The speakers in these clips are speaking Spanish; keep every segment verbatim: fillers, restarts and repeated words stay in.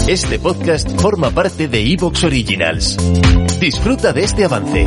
Este podcast forma parte de iVoox Originals. Disfruta de este avance.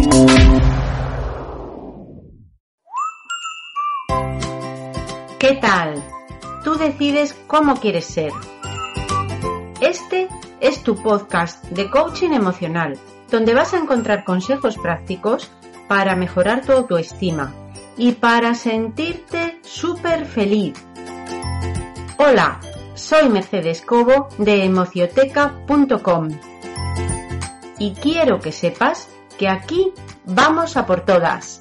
¿Qué tal? Tú decides cómo quieres ser. Este es tu podcast de coaching emocional, donde vas a encontrar consejos prácticos para mejorar tu autoestima y para sentirte súper feliz. Hola, soy Mercedes Cobo de emocioteca punto com y quiero que sepas que aquí vamos a por todas.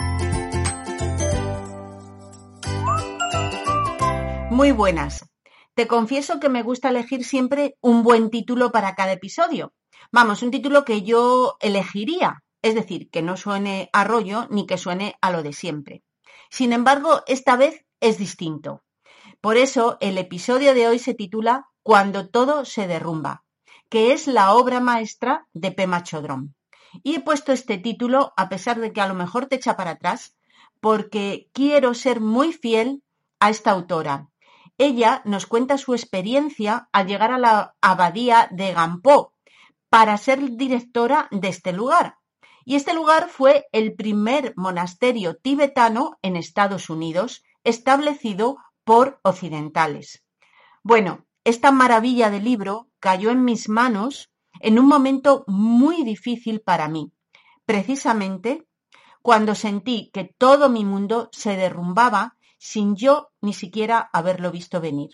Muy buenas. Te confieso que me gusta elegir siempre un buen título para cada episodio. Vamos, un título que yo elegiría, es decir, que no suene a rollo ni que suene a lo de siempre. Sin embargo, esta vez es distinto. Por eso, el episodio de hoy se titula Cuando todo se derrumba, que es la obra maestra de Pema Chodron. Y he puesto este título, a pesar de que a lo mejor te echa para atrás, porque quiero ser muy fiel a esta autora. Ella nos cuenta su experiencia al llegar a la abadía de Gampo para ser directora de este lugar. Y este lugar fue el primer monasterio tibetano en Estados Unidos, establecido por occidentales. Bueno, esta maravilla de libro cayó en mis manos en un momento muy difícil para mí, precisamente cuando sentí que todo mi mundo se derrumbaba sin yo ni siquiera haberlo visto venir.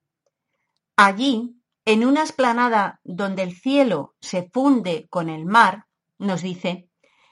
Allí, en una explanada donde el cielo se funde con el mar, nos dice,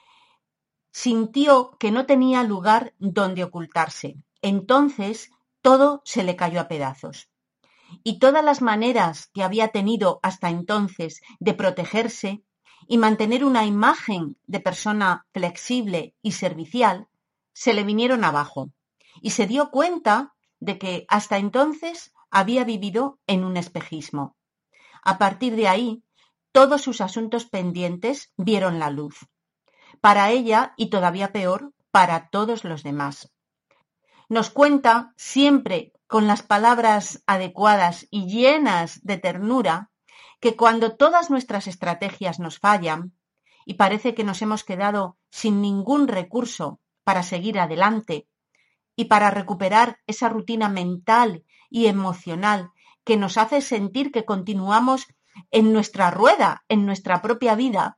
sintió que no tenía lugar donde ocultarse. Entonces, todo se le cayó a pedazos. Y todas las maneras que había tenido hasta entonces de protegerse y mantener una imagen de persona flexible y servicial, se le vinieron abajo. Y se dio cuenta de que hasta entonces había vivido en un espejismo. A partir de ahí, todos sus asuntos pendientes vieron la luz. Para ella, y todavía peor, para todos los demás. Nos cuenta, siempre con las palabras adecuadas y llenas de ternura, que cuando todas nuestras estrategias nos fallan y parece que nos hemos quedado sin ningún recurso para seguir adelante y para recuperar esa rutina mental y emocional que nos hace sentir que continuamos en nuestra rueda, en nuestra propia vida,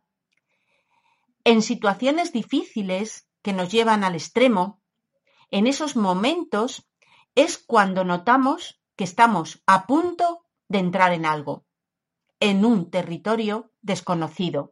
en situaciones difíciles que nos llevan al extremo, en esos momentos es cuando notamos que estamos a punto de entrar en algo, en un territorio desconocido.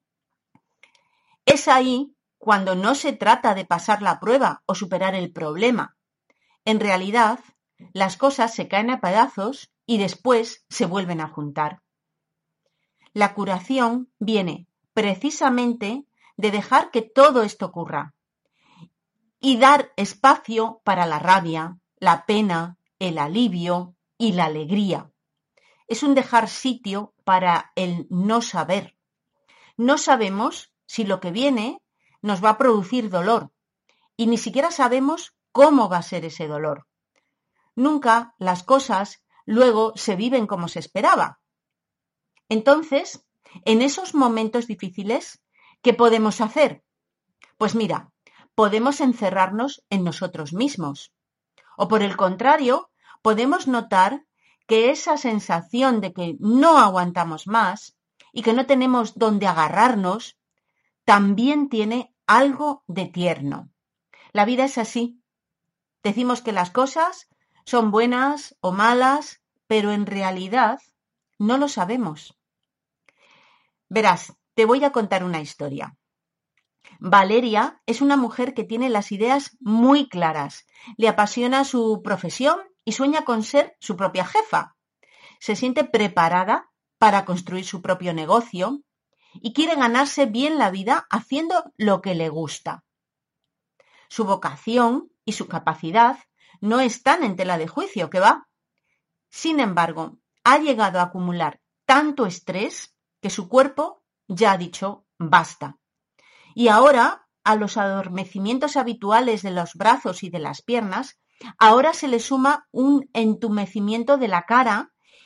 Es ahí cuando no se trata de pasar la prueba o superar el problema. En realidad, las cosas se caen a pedazos y después se vuelven a juntar. La curación viene precisamente de dejar que todo esto ocurra y dar espacio para la rabia, la pena, el alivio y la alegría. Es un dejar sitio para el no saber. No sabemos si lo que viene nos va a producir dolor y ni siquiera sabemos cómo va a ser ese dolor. Nunca las cosas luego se viven como se esperaba. Entonces, en esos momentos difíciles, ¿qué podemos hacer? Pues mira, podemos encerrarnos en nosotros mismos. O por el contrario, podemos notar que esa sensación de que no aguantamos más y que no tenemos dónde agarrarnos, también tiene algo de tierno. La vida es así. Decimos que las cosas son buenas o malas, pero en realidad no lo sabemos. Verás, te voy a contar una historia. Valeria es una mujer que tiene las ideas muy claras, le apasiona su profesión y sueña con ser su propia jefa. Se siente preparada para construir su propio negocio y quiere ganarse bien la vida haciendo lo que le gusta. Su vocación y su capacidad no están en tela de juicio, ¿qué va? Sin embargo, ha llegado a acumular tanto estrés que su cuerpo ya ha dicho basta. Y ahora, a los adormecimientos habituales de los brazos y de las piernas, ahora se le suma un entumecimiento de la cara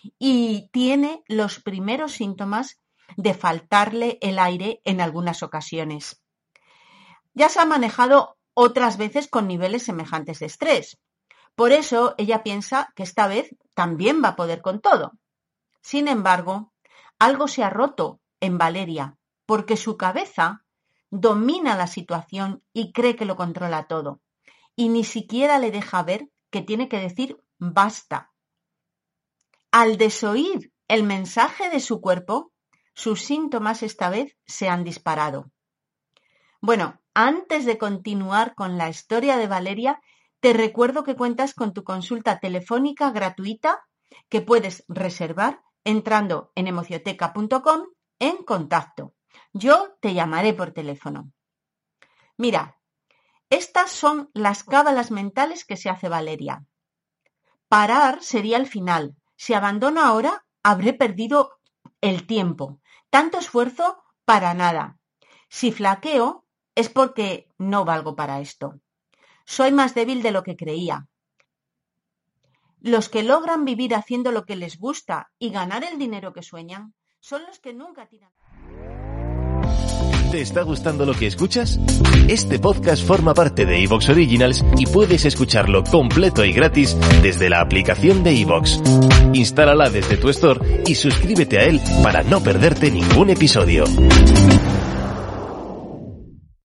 y tiene los primeros síntomas de faltarle el aire en algunas ocasiones. Ya se ha manejado otras veces con niveles semejantes de estrés. Por eso ella piensa que esta vez también va a poder con todo. Sin embargo, algo se ha roto en Valeria, porque su cabeza domina la situación y cree que lo controla todo, y ni siquiera le deja ver que tiene que decir basta. Al desoír el mensaje de su cuerpo, sus síntomas esta vez se han disparado. Bueno, antes de continuar con la historia de Valeria, te recuerdo que cuentas con tu consulta telefónica gratuita que puedes reservar entrando en emocioteca punto com en contacto. Yo te llamaré por teléfono. Mira, estas son las cábalas mentales que se hace Valeria. Parar sería el final. Si abandono ahora, habré perdido el tiempo. Tanto esfuerzo para nada. Si flaqueo, es porque no valgo para esto. Soy más débil de lo que creía. Los que logran vivir haciendo lo que les gusta y ganar el dinero que sueñan son los que nunca tiran. ¿Te está gustando lo que escuchas? Este podcast forma parte de iVoox Originals y puedes escucharlo completo y gratis desde la aplicación de iVoox. Instálala desde tu store y suscríbete a él para no perderte ningún episodio.